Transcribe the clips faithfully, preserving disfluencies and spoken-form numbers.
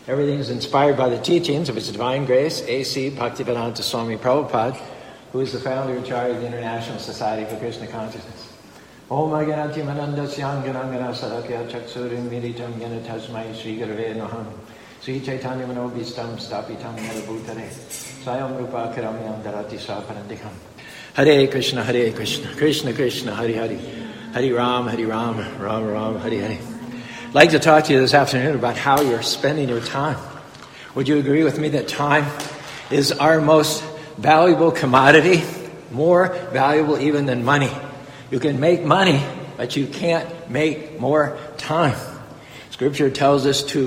Everything is inspired by the teachings of His Divine Grace, A C Bhaktivedanta Swami Prabhupada, who is the founder and chair of the International Society for Krishna Consciousness. Om Aganati Manandasyan Ganangana Sadakya Chaksurim Militam Yana Tasmai Sri Gurave Naham Sri Chaitanya Manobhistam Stapitam Yarabhutare Swayam Rupa Karamyam Darati Swaparandikam. Hare Krishna, Hare Krishna, Krishna Krishna, Hare Hare, Hare Ram, Hare Ram, Ram Ram, Hare Hare. I'd like to talk to you this afternoon about how you're spending your time. Would you agree with me that time is our most valuable commodity, more valuable even than money? You can make money, but you can't make more time. Scripture tells us to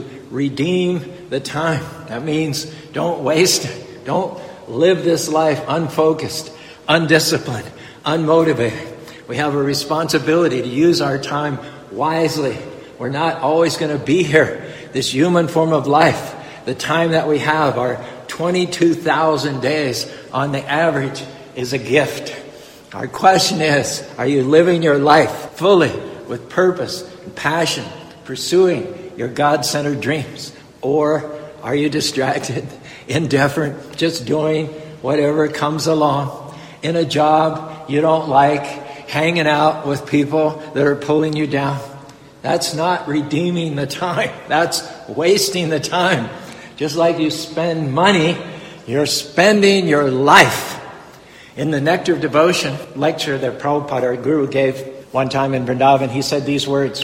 redeem the time. That means don't waste it. Don't live this life unfocused, undisciplined, unmotivated. We have a responsibility to use our time wisely. We're not always going to be here. This human form of life, the time that we have, our twenty-two thousand days on the average, is a gift. Our question is, are you living your life fully with purpose and passion, pursuing your God-centered dreams? Or are you distracted, indifferent, just doing whatever comes along in a job you don't like, hanging out with people that are pulling you down? That's not redeeming the time. That's wasting the time. Just like you spend money, you're spending your life. In the Nectar of Devotion lecture that Prabhupada, our guru, gave one time in Vrindavan, he said these words: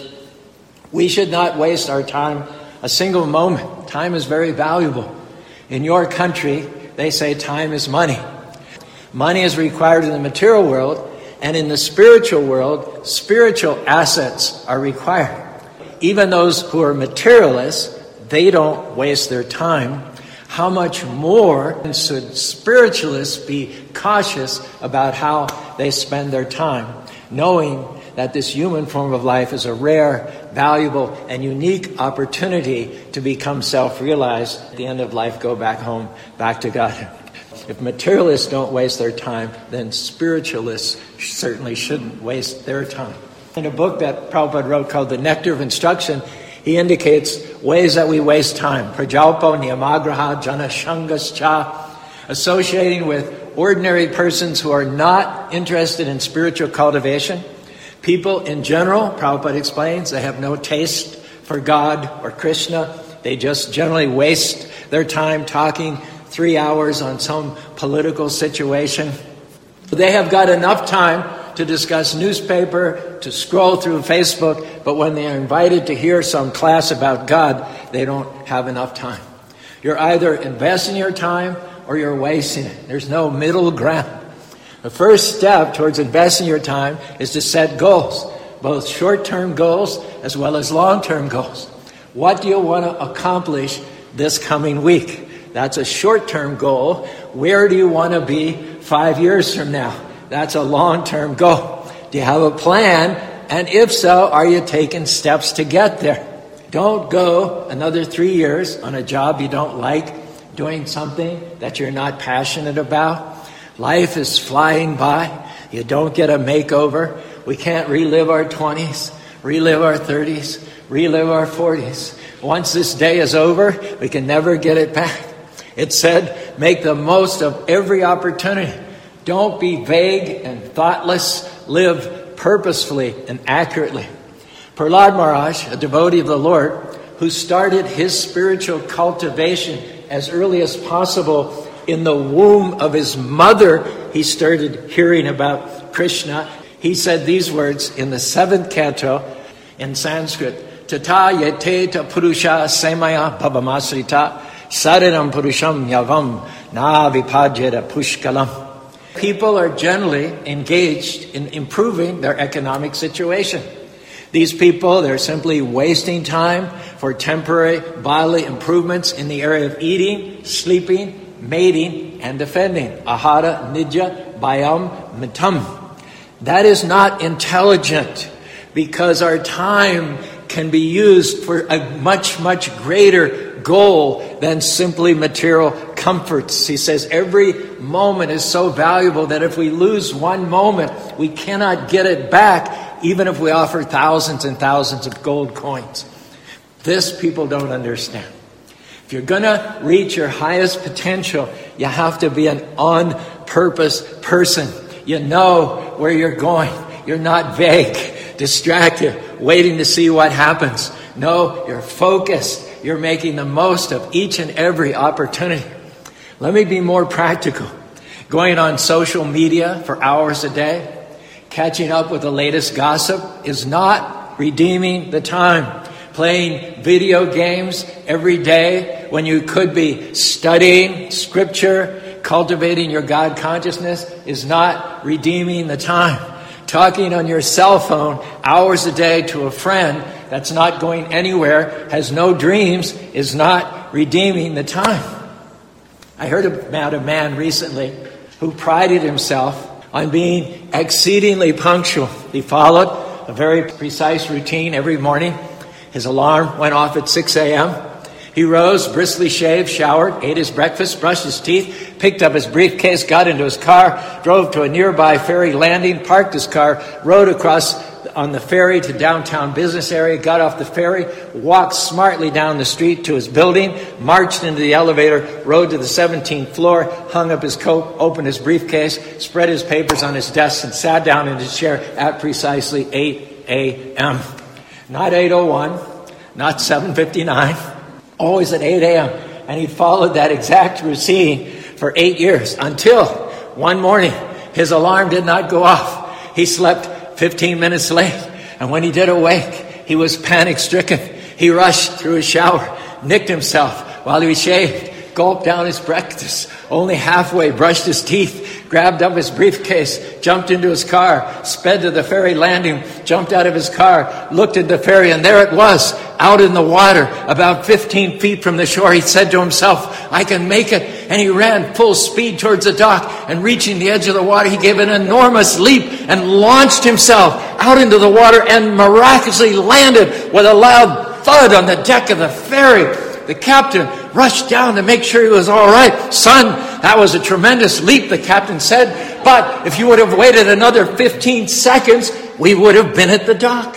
we should not waste our time a single moment. Time is very valuable. In your country, they say time is money. Money is required in the material world. And in the spiritual world, spiritual assets are required. Even those who are materialists, they don't waste their time. How much more should spiritualists be cautious about how they spend their time, knowing that this human form of life is a rare, valuable, and unique opportunity to become self-realized. At the end of life, go back home, back to God. If materialists don't waste their time, then spiritualists certainly shouldn't waste their time. In a book that Prabhupada wrote called The Nectar of Instruction, he indicates ways that we waste time. Prajalpo niyamagraha janashangascha, associating with ordinary persons who are not interested in spiritual cultivation. People in general, Prabhupada explains, they have no taste for God or Krishna. They just generally waste their time talking three hours on some political situation. They have got enough time to discuss newspaper, to scroll through Facebook, but when they are invited to hear some class about God, they don't have enough time. You're either investing your time or you're wasting it. There's no middle ground. The first step towards investing your time is to set goals, both short-term goals as well as long-term goals. What do you want to accomplish this coming week? That's a short-term goal. Where do you want to be five years from now? That's a long-term goal. Do you have a plan? And if so, are you taking steps to get there? Don't go another three years on a job you don't like, doing something that you're not passionate about. Life is flying by. You don't get a makeover. We can't relive our twenties, relive our thirties, relive our forties. Once this day is over, we can never get it back. It said, make the most of every opportunity. Don't be vague and thoughtless. Live purposefully and accurately. Prahlad Maharaj, a devotee of the Lord, who started his spiritual cultivation as early as possible in the womb of his mother, he started hearing about Krishna. He said these words in the seventh canto in Sanskrit: Tata yete ta purusha semaya bhavamasrita saranam purusham yavam na vipajeta pushkalam. People are generally engaged in improving their economic situation. These people, they're simply wasting time for temporary bodily improvements in the area of eating, sleeping, mating, and defending. Ahara, nidya, bayam, mitam. That is not intelligent, because our time can be used for a much, much greater goal than simply material comforts. He says every moment is so valuable that if we lose one moment, we cannot get it back, even if we offer thousands and thousands of gold coins. This people don't understand. If you're going to reach your highest potential, you have to be an on-purpose person. You know where you're going. You're not vague, distracted, waiting to see what happens. No, you're focused. You're making the most of each and every opportunity. Let me be more practical. Going on social media for hours a day, catching up with the latest gossip is not redeeming the time. Playing video games every day when you could be studying scripture, cultivating your God consciousness is not redeeming the time. Talking on your cell phone hours a day to a friend that's not going anywhere, has no dreams, is not redeeming the time. I heard about a man recently who prided himself on being exceedingly punctual. He followed a very precise routine every morning. His alarm went off at six a.m. He rose, briskly shaved, showered, ate his breakfast, brushed his teeth, picked up his briefcase, got into his car, drove to a nearby ferry landing, parked his car, rode across on the ferry to downtown business area, got off the ferry, walked smartly down the street to his building, marched into the elevator, rode to the seventeenth floor, hung up his coat, opened his briefcase, spread his papers on his desk, and sat down in his chair at precisely eight a.m. Not eight oh one, not seven fifty-nine, always at eight a.m. And he followed that exact routine for eight years until one morning his alarm did not go off. He slept fifteen minutes late. And when he did awake, he was panic-stricken. He rushed through his shower, nicked himself while he shaved, gulped down his breakfast, only halfway brushed his teeth, grabbed up his briefcase, jumped into his car, sped to the ferry landing, jumped out of his car, looked at the ferry, and there it was, out in the water, about fifteen feet from the shore. He said to himself, I can make it. And he ran full speed towards the dock, and reaching the edge of the water, he gave an enormous leap and launched himself out into the water and miraculously landed with a loud thud on the deck of the ferry. The captain rushed down to make sure he was all right. Son, that was a tremendous leap, the captain said. But if you would have waited another fifteen seconds, we would have been at the dock.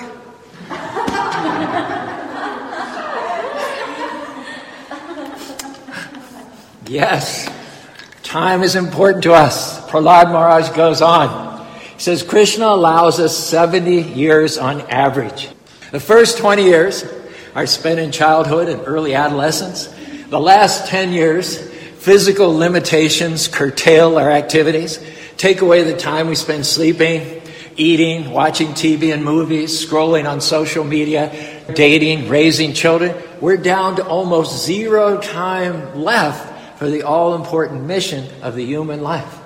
Yes, time is important to us. Prahlad Maharaj goes on. He says, Krishna allows us seventy years on average. The first twenty years are spent in childhood and early adolescence. The last ten years, physical limitations curtail our activities, take away the time we spend sleeping, eating, watching T V and movies, scrolling on social media, dating, raising children. We're down to almost zero time left for the all-important mission of the human life.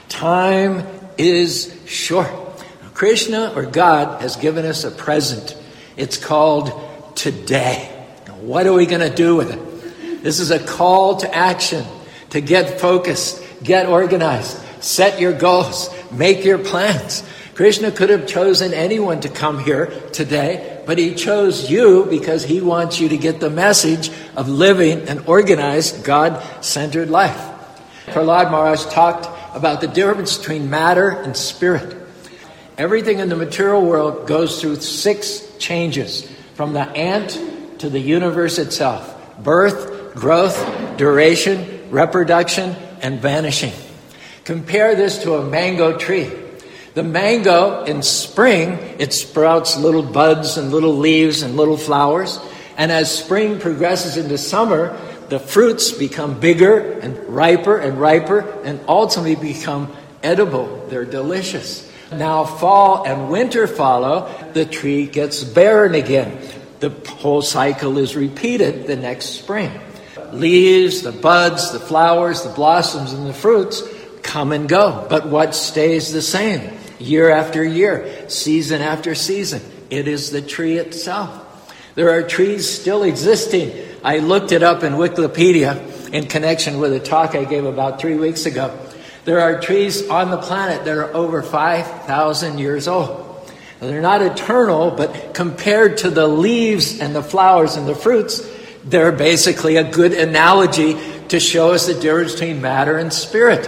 Time is short. Krishna, or God, has given us a present. It's called today. Now, what are we going to do with it? This is a call to action, to get focused, get organized, set your goals, make your plans. Krishna could have chosen anyone to come here today, but he chose you because he wants you to get the message of living an organized, God-centered life. Prahlad Maharaj talked about the difference between matter and spirit. Everything in the material world goes through six changes, from the ant to the universe itself: birth, growth, duration, reproduction, and vanishing. Compare this to a mango tree. The mango, in spring, it sprouts little buds and little leaves and little flowers. And as spring progresses into summer, the fruits become bigger and riper and riper and ultimately become edible. They're delicious. Now fall and winter follow, the tree gets barren again. The whole cycle is repeated the next spring. Leaves, the buds, the flowers, the blossoms, and the fruits come and go. But what stays the same? Year after year, season after season, it is the tree itself. There are trees still existing. I looked it up in Wikipedia in connection with a talk I gave about three weeks ago. There are trees on the planet that are over five thousand years old. Now, they're not eternal, but compared to the leaves and the flowers and the fruits, they're basically a good analogy to show us the difference between matter and spirit.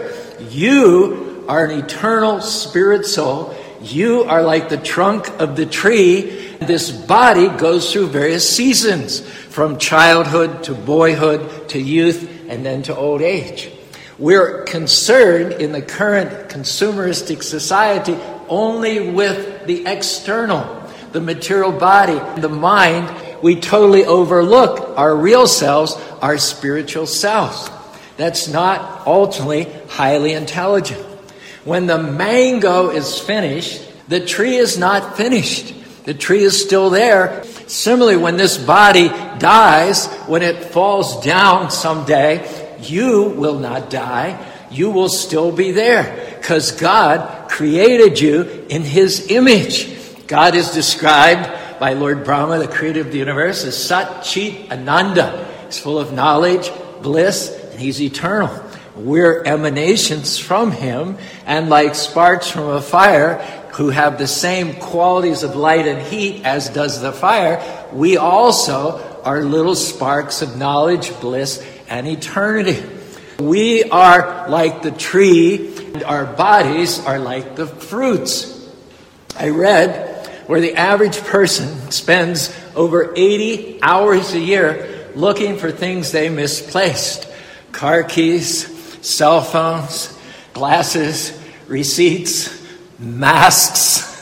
You are an eternal spirit soul. You are like the trunk of the tree, This body goes through various seasons, from childhood to boyhood to youth and then to old age. We're concerned in the current consumeristic society only with the external, the material body, the mind. We totally overlook our real selves, our spiritual selves. That's not ultimately highly intelligent. When the mango is finished, the tree is not finished. The tree is still there. Similarly, when this body dies, when it falls down someday, you will not die. You will still be there because God created you in His image. God is described by Lord Brahma, the creator of the universe, as Sat Chit Ananda. He's full of knowledge, bliss, and He's eternal. We're emanations from Him, and like sparks from a fire, who have the same qualities of light and heat as does the fire, we also are little sparks of knowledge, bliss, and eternity. We are like the tree, and our bodies are like the fruits. I read where the average person spends over eighty hours a year looking for things they misplaced. Car keys, cell phones, glasses, receipts, masks,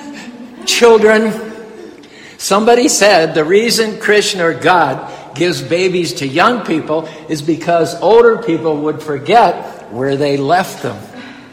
children. Somebody said the reason Krishna or God gives babies to young people is because older people would forget where they left them.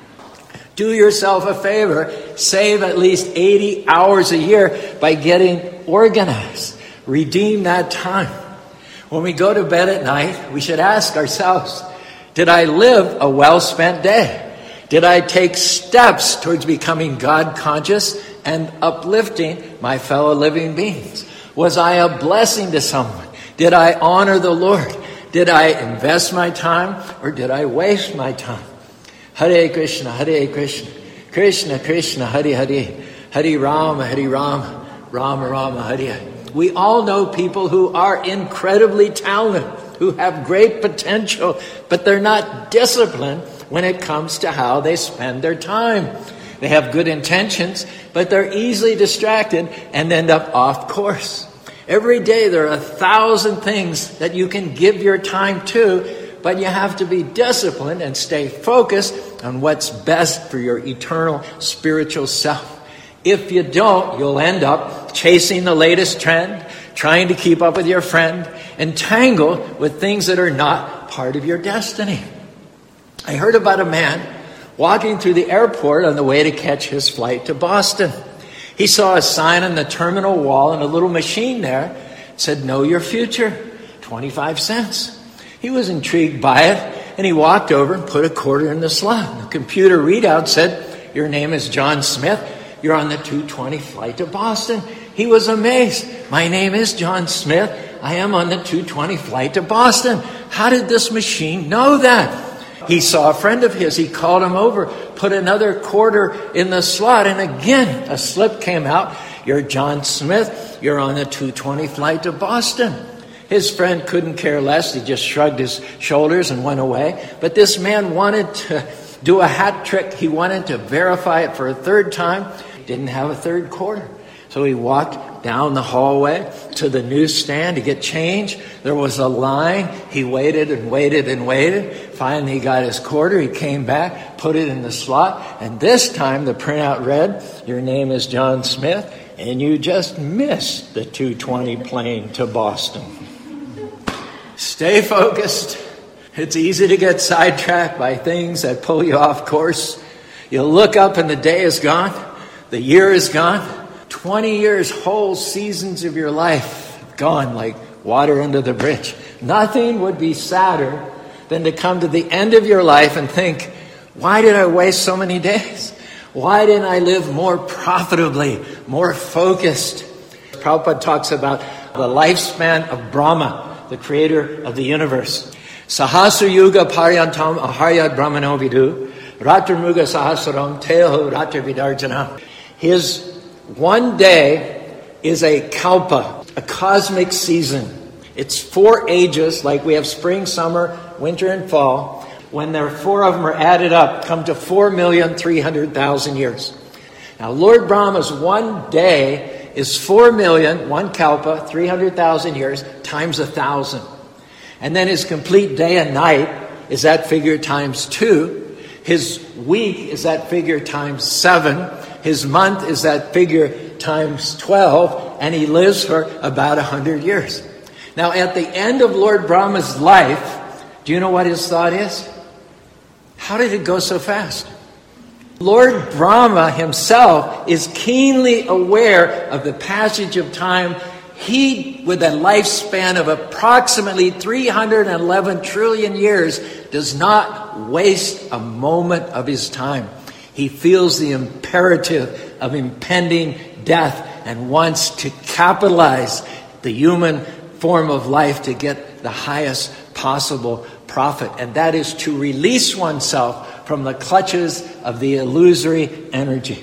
Do yourself a favor, save at least eighty hours a year by getting organized. Redeem that time. When we go to bed at night, we should ask ourselves, did I live a well-spent day? Did I take steps towards becoming God-conscious and uplifting my fellow living beings? Was I a blessing to someone? Did I honor the Lord? Did I invest my time or did I waste my time? Hare Krishna, Hare Krishna, Krishna Krishna, Hare Hare, Hare Rama, Hare Rama, Rama Rama, Hare Hare. We all know people who are incredibly talented, who have great potential, but they're not disciplined when it comes to how they spend their time. They have good intentions, but they're easily distracted and end up off course. Every day there are a thousand things that you can give your time to, but you have to be disciplined and stay focused on what's best for your eternal spiritual self. If you don't, you'll end up chasing the latest trend, trying to keep up with your friend, entangled with things that are not part of your destiny. I heard about a man walking through the airport on the way to catch his flight to Boston. He saw a sign on the terminal wall and a little machine there said, "Know your future, twenty-five cents. He was intrigued by it, and he walked over and put a quarter in the slot. The computer readout said, "Your name is John Smith. You're on the two twenty flight to Boston." He was amazed. "My name is John Smith. I am on the two twenty flight to Boston. How did this machine know that?" He saw a friend of his. He called him over, put another quarter in the slot, and again a slip came out. "You're John Smith. You're on the two twenty flight to Boston." His friend couldn't care less. He just shrugged his shoulders and went away. But this man wanted to do a hat trick. He wanted to verify it for a third time. Didn't have a third quarter. So he walked down the hallway to the newsstand to get change. There was a line. He waited and waited and waited. Finally, he got his quarter. He came back, put it in the slot. And this time, the printout read, "Your name is John Smith, and you just missed the two twenty plane to Boston." Stay focused. It's easy to get sidetracked by things that pull you off course. You look up and the day is gone. The year is gone. twenty years, whole seasons of your life gone like water under the bridge. Nothing would be sadder than to come to the end of your life and think, why did I waste so many days? Why didn't I live more profitably, more focused? Prabhupada talks about the lifespan of Brahma, the creator of the universe. Sahasra yuga paryantam aharyad brahmano vidu, ratramuga sahasram teho ratravidarjana. His one day is a kalpa, a cosmic season. It's four ages, like we have spring, summer, winter, and fall. When there are four of them are added up, come to four million three hundred thousand years. Now, Lord Brahma's one day is four million, one kalpa, three hundred thousand years, times a thousand. And then his complete day and night is that figure times two. His week is that figure times seven. His month is that figure times twelve. And he lives for about one hundred years. Now, at the end of Lord Brahma's life, do you know what his thought is? How did it go so fast? Lord Brahma himself is keenly aware of the passage of time. He, with a lifespan of approximately three hundred eleven trillion years, does not waste a moment of his time. He feels the imperative of impending death and wants to capitalize the human form of life to get the highest possible profit. And that is to release oneself from the clutches of the illusory energy.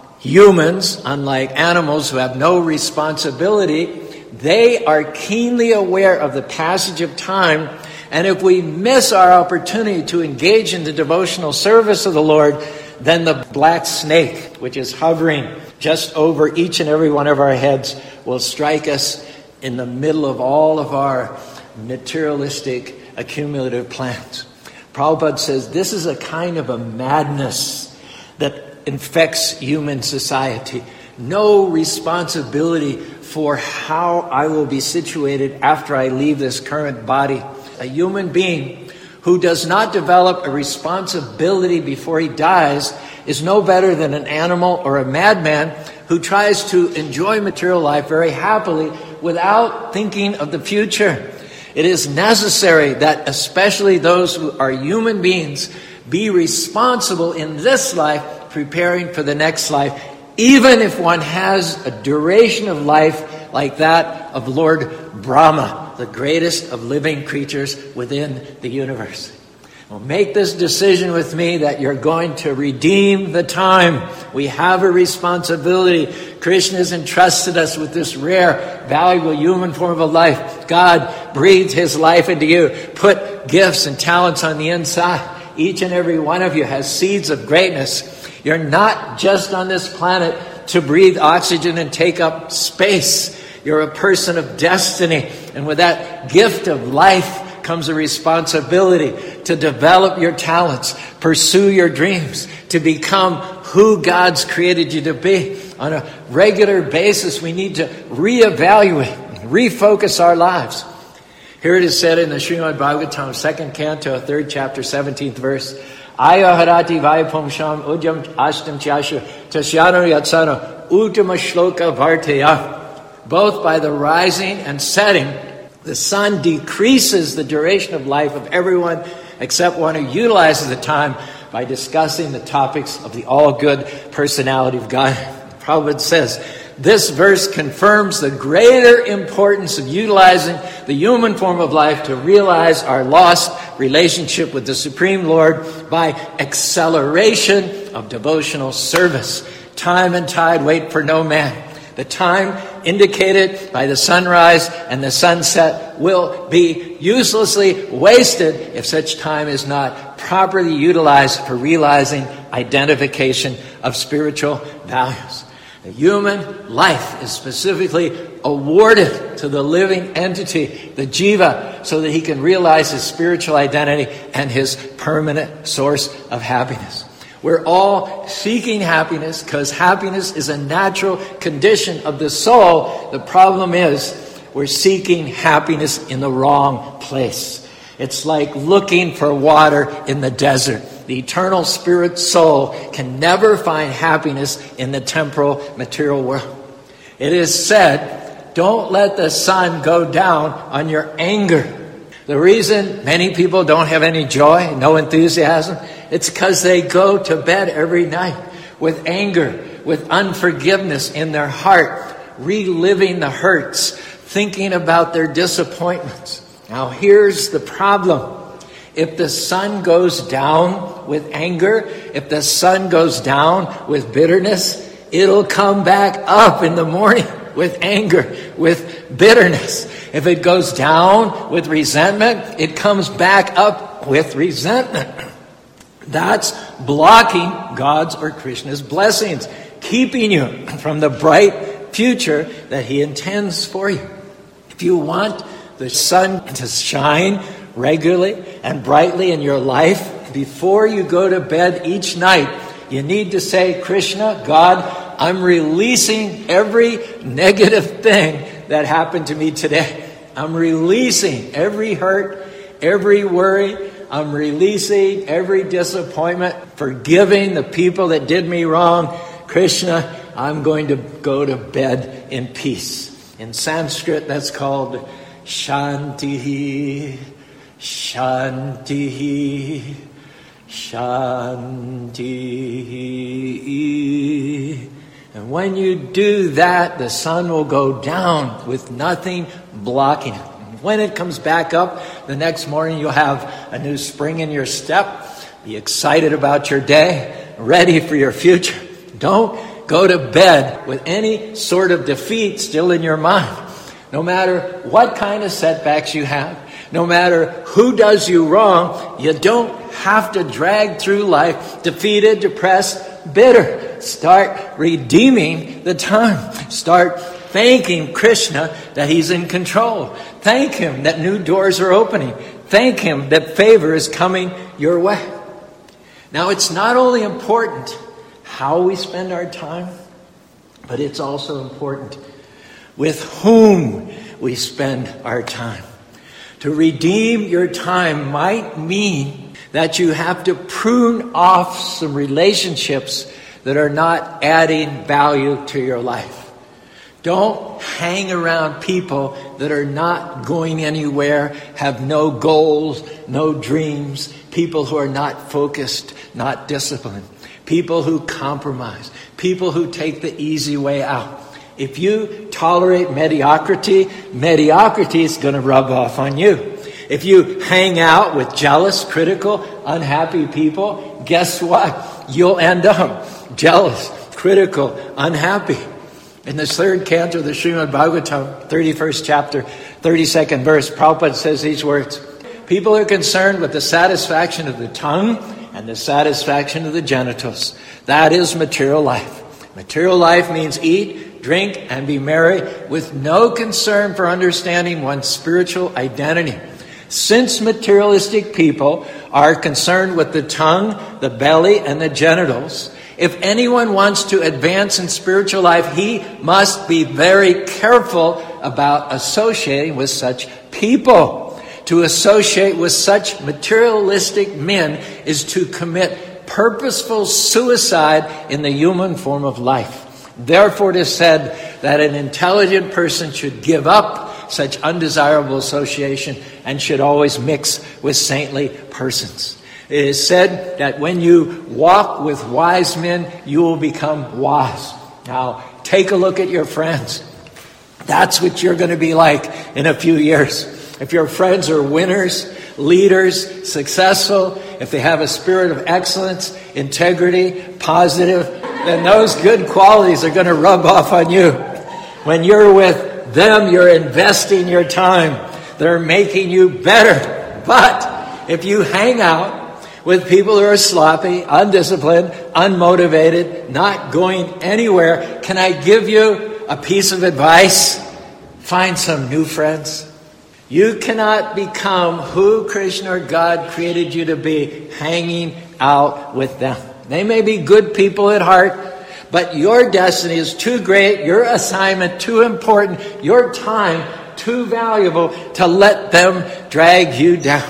Humans, unlike animals who have no responsibility, they are keenly aware of the passage of time. And if we miss our opportunity to engage in the devotional service of the Lord, then the black snake, which is hovering just over each and every one of our heads, will strike us in the middle of all of our materialistic accumulative plans. Prabhupada says this is a kind of a madness that infects human society. No responsibility for how I will be situated after I leave this current body. A human being who does not develop a responsibility before he dies is no better than an animal or a madman who tries to enjoy material life very happily without thinking of the future. It is necessary that especially those who are human beings be responsible in this life, preparing for the next life, even if one has a duration of life like that of Lord Brahma, the greatest of living creatures within the universe. Well, make this decision with me that you're going to redeem the time. We have a responsibility. Krishna has entrusted us with this rare, valuable human form of life. God breathed his life into you, put gifts and talents on the inside. Each and every one of you has seeds of greatness. You're not just on this planet to breathe oxygen and take up space. You're a person of destiny. And with that gift of life comes a responsibility to develop your talents, pursue your dreams, to become who God's created you to be. On a regular basis, we need to reevaluate, refocus our lives. Here it is said in the Srimad Bhagavatam, second canto, third chapter, seventeenth verse, Ayaharati Vaipumsham Ujam Ashtam Chashu Tasyano Yatsano Uttama Shloka Vartaya. Both by the rising and setting, the sun decreases the duration of life of everyone except one who utilizes the time by discussing the topics of the all-good personality of God. Prabhupada says, this verse confirms the greater importance of utilizing the human form of life to realize our lost relationship with the Supreme Lord by acceleration of devotional service. Time and tide wait for no man. The time indicated by the sunrise and the sunset will be uselessly wasted if such time is not properly utilized for realizing identification of spiritual values. The human life is specifically awarded to the living entity, the jiva, so that he can realize his spiritual identity and his permanent source of happiness. We're all seeking happiness because happiness is a natural condition of the soul. The problem is we're seeking happiness in the wrong place. It's like looking for water in the desert. The eternal spirit soul can never find happiness in the temporal material world. It is said, don't let the sun go down on your anger. The reason many people don't have any joy, no enthusiasm, it's because they go to bed every night with anger, with unforgiveness in their heart, reliving the hurts, thinking about their disappointments. Now here's the problem. If the sun goes down with anger, if the sun goes down with bitterness, it'll come back up in the morning with anger, with bitterness. If it goes down with resentment, it comes back up with resentment. That's blocking God's or Krishna's blessings, keeping you from the bright future that he intends for you. If you want the sun to shine regularly and brightly in your life, before you go to bed each night, you need to say, Krishna, God, I'm releasing every negative thing that happened to me today. I'm releasing every hurt, every worry. I'm releasing every disappointment, forgiving the people that did me wrong. Krishna, I'm going to go to bed in peace. In Sanskrit, that's called Shanti, Shanti, Shanti. And when you do that, the sun will go down with nothing blocking it. When it comes back up the next morning, you'll have a new spring in your step. Be excited about your day, ready for your future. Don't go to bed with any sort of defeat still in your mind. No matter what kind of setbacks you have, no matter who does you wrong, you don't have to drag through life defeated, depressed, bitter. Start redeeming the time. Start thanking Krishna that he's in control. Thank him that new doors are opening. Thank him that favor is coming your way. Now, it's not only important how we spend our time, but it's also important with whom we spend our time. To redeem your time might mean that you have to prune off some relationships that are not adding value to your life. Don't hang around people that are not going anywhere, have no goals, no dreams, people who are not focused, not disciplined, people who compromise, people who take the easy way out. If you tolerate mediocrity, mediocrity is going to rub off on you. If you hang out with jealous, critical, unhappy people, guess what? You'll end up jealous, critical, unhappy. In the third canto of the Srimad Bhagavatam, thirty-first chapter, thirty-second verse, Prabhupada says these words: people are concerned with the satisfaction of the tongue and the satisfaction of the genitals. That is material life. Material life means eat, drink, and be merry with no concern for understanding one's spiritual identity. Since materialistic people are concerned with the tongue, the belly, and the genitals, if anyone wants to advance in spiritual life, he must be very careful about associating with such people. To associate with such materialistic men is to commit purposeful suicide in the human form of life. Therefore, it is said that an intelligent person should give up such undesirable association and should always mix with saintly persons. It is said that when you walk with wise men, you will become wise. Now, take a look at your friends. That's what you're going to be like in a few years. If your friends are winners, leaders, successful, if they have a spirit of excellence, integrity, positive, then those good qualities are going to rub off on you. When you're with them, you're investing your time. They're making you better. But if you hang out with people who are sloppy, undisciplined, unmotivated, not going anywhere, can I give you a piece of advice? Find some new friends. You cannot become who Krishna or God created you to be hanging out with them. They may be good people at heart, but your destiny is too great, your assignment too important, your time too valuable to let them drag you down.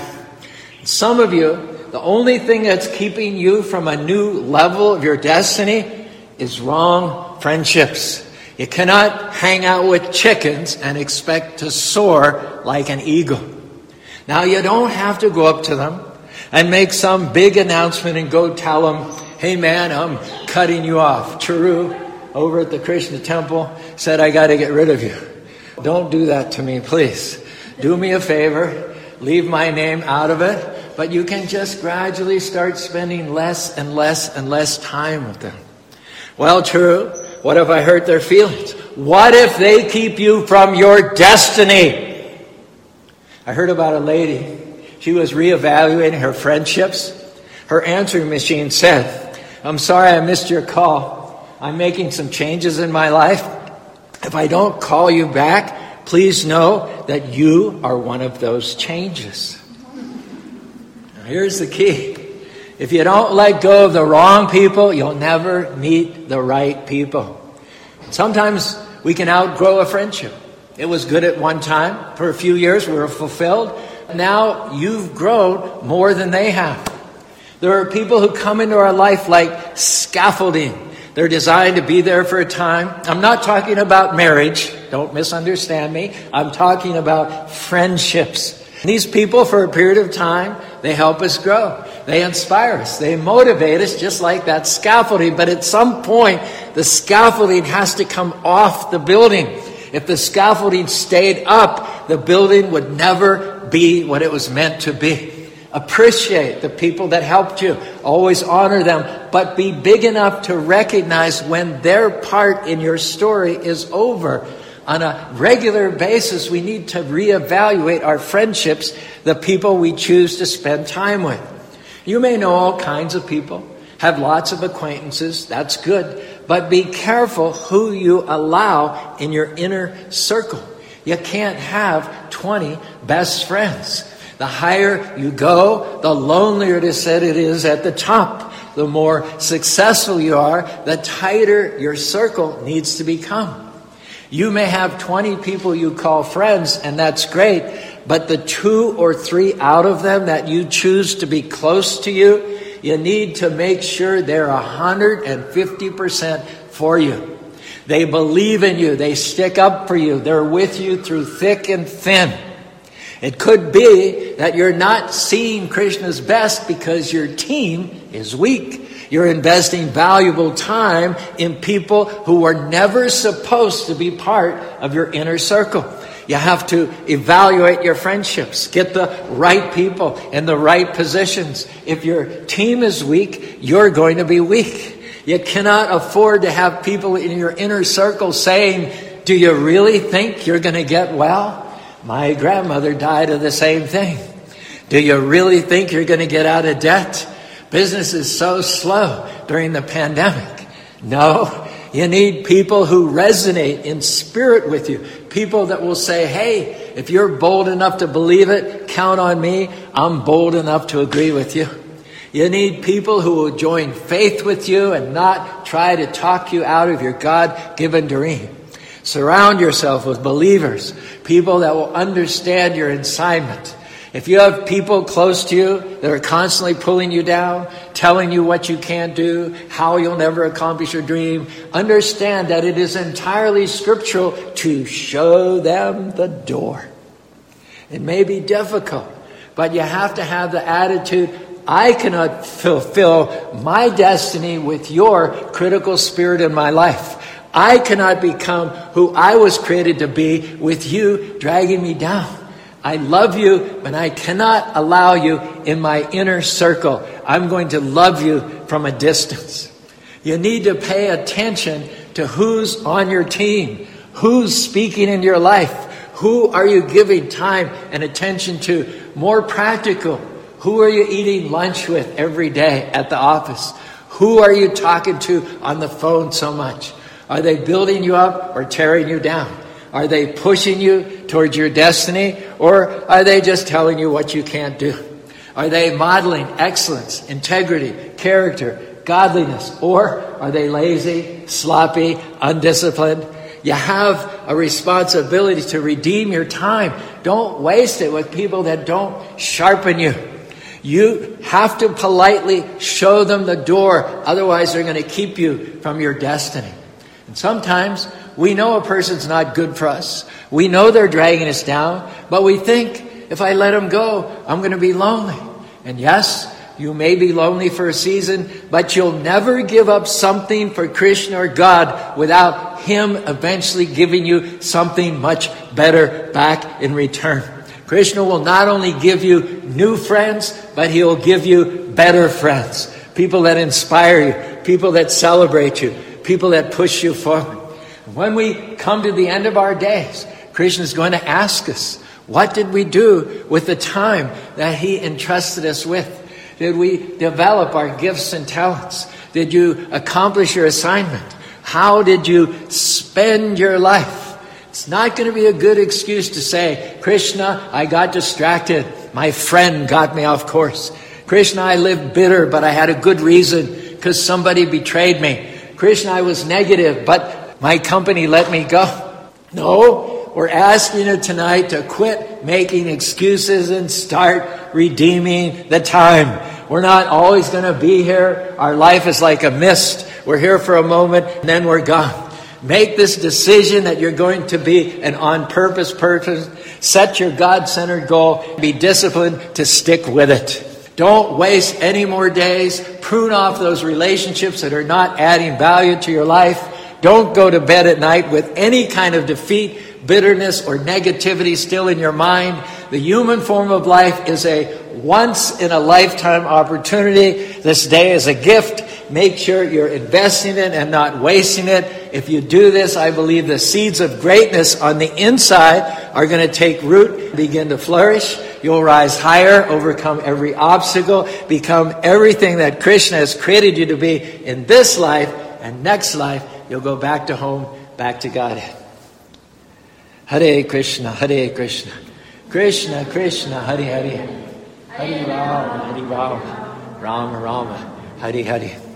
Some of you, the only thing that's keeping you from a new level of your destiny is wrong friendships. You cannot hang out with chickens and expect to soar like an eagle. Now, you don't have to go up to them and make some big announcement and go tell them, hey man, I'm cutting you off. Charu over at the Krishna temple said I got to get rid of you. Don't do that to me, please. Do me a favor. Leave my name out of it. But you can just gradually start spending less and less and less time with them. Well, true. What if I hurt their feelings? What if they keep you from your destiny? I heard about a lady. She was reevaluating her friendships. Her answering machine said, I'm sorry I missed your call. I'm making some changes in my life. If I don't call you back, please know that you are one of those changes. Now, here's the key. If you don't let go of the wrong people, you'll never meet the right people. Sometimes we can outgrow a friendship. It was good at one time. For a few years, we were fulfilled. Now you've grown more than they have. There are people who come into our life like scaffolding. They're designed to be there for a time. I'm not talking about marriage. Don't misunderstand me. I'm talking about friendships. These people, for a period of time, they help us grow. They inspire us. They motivate us just like that scaffolding. But at some point, the scaffolding has to come off the building. If the scaffolding stayed up, the building would never be what it was meant to be. Appreciate the people that helped you. Always honor them. But be big enough to recognize when their part in your story is over. On a regular basis, we need to reevaluate our friendships, the people we choose to spend time with. You may know all kinds of people, have lots of acquaintances. That's good. But be careful who you allow in your inner circle. You can't have twenty best friends. The higher you go, the lonelier it is said it is at the top. The more successful you are, the tighter your circle needs to become. You may have twenty people you call friends, and that's great, but the two or three out of them that you choose to be close to you, you need to make sure they're one hundred fifty percent for you. They believe in you. They stick up for you. They're with you through thick and thin. It could be that you're not seeing Krishna's best because your team is weak. You're investing valuable time in people who were never supposed to be part of your inner circle. You have to evaluate your friendships. Get the right people in the right positions. If your team is weak, you're going to be weak. You cannot afford to have people in your inner circle saying, "Do you really think you're going to get well? My grandmother died of the same thing. Do you really think you're going to get out of debt? Business is so slow during the pandemic." No, you need people who resonate in spirit with you. People that will say, "Hey, if you're bold enough to believe it, count on me. I'm bold enough to agree with you." You need people who will join faith with you and not try to talk you out of your God-given dream. Surround yourself with believers, people that will understand your assignment. If you have people close to you that are constantly pulling you down, telling you what you can't do, how you'll never accomplish your dream, understand that it is entirely scriptural to show them the door. It may be difficult, but you have to have the attitude, I cannot fulfill my destiny with your critical spirit in my life. I cannot become who I was created to be with you dragging me down. I love you, but I cannot allow you in my inner circle. I'm going to love you from a distance. You need to pay attention to who's on your team, who's speaking in your life, who are you giving time and attention to. More practical, who are you eating lunch with every day at the office? Who are you talking to on the phone so much? Are they building you up or tearing you down? Are they pushing you towards your destiny, or are they just telling you what you can't do? Are they modeling excellence, integrity, character, godliness, or are they lazy, sloppy, undisciplined? You have a responsibility to redeem your time. Don't waste it with people that don't sharpen you. You have to politely show them the door, otherwise they're going to keep you from your destiny. And sometimes we know a person's not good for us. We know they're dragging us down, but we think, if I let them go, I'm going to be lonely. And yes, you may be lonely for a season, but you'll never give up something for Krishna or God without Him eventually giving you something much better back in return. Krishna will not only give you new friends, but He will give you better friends. People that inspire you, people that celebrate you, people that push you forward. When we come to the end of our days, Krishna is going to ask us, what did we do with the time that He entrusted us with? Did we develop our gifts and talents? Did you accomplish your assignment? How did you spend your life? It's not going to be a good excuse to say, Krishna, I got distracted. My friend got me off course. Krishna, I lived bitter, but I had a good reason because somebody betrayed me. Krishna, I was negative, but my company let me go. No, we're asking you tonight to quit making excuses and start redeeming the time. We're not always going to be here. Our life is like a mist. We're here for a moment, and then we're gone. Make this decision that you're going to be an on-purpose person. Set your God-centered goal. Be disciplined to stick with it. Don't waste any more days. Prune off those relationships that are not adding value to your life. Don't go to bed at night with any kind of defeat, bitterness, or negativity still in your mind. The human form of life is a once-in-a-lifetime opportunity. This day is a gift. Make sure you're investing it and not wasting it. If you do this, I believe the seeds of greatness on the inside are going to take root, begin to flourish. You'll rise higher, overcome every obstacle, become everything that Krishna has created you to be in this life, and next life you'll go back to home, back to Godhead. Hare Krishna, Hare Krishna, Krishna Krishna, Hare Hare, Hare Rama, Hare Rama, Rama Rama, Hare Hare.